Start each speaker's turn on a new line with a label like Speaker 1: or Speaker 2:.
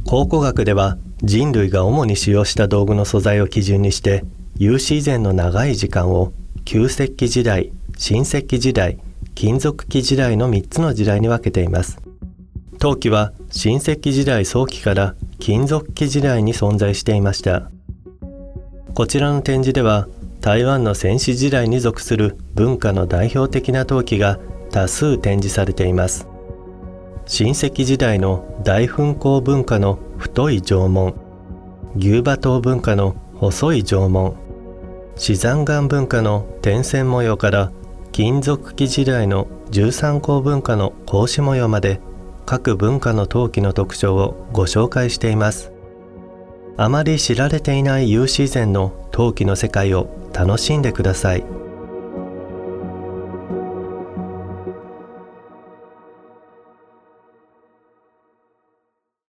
Speaker 1: 考古学では人類が主に使用した道具の素材を基準にして有史以前の長い時間を旧石器時代、新石器時代、金属器時代の3つの時代に分けています。陶器は新石器時代早期から金属器時代に存在していました。こちらの展示では台湾の先史時代に属する文化の代表的な陶器が多数展示されています。新石器時代の大噴鉱文化の太い縄文、牛馬陶文化の細い縄文、死山岩文化の点線模様から金属器時代の十三鉱文化の格子模様まで各文化の陶器の特徴をご紹介しています。あまり知られていない有史以前の陶器の世界を楽しんでください。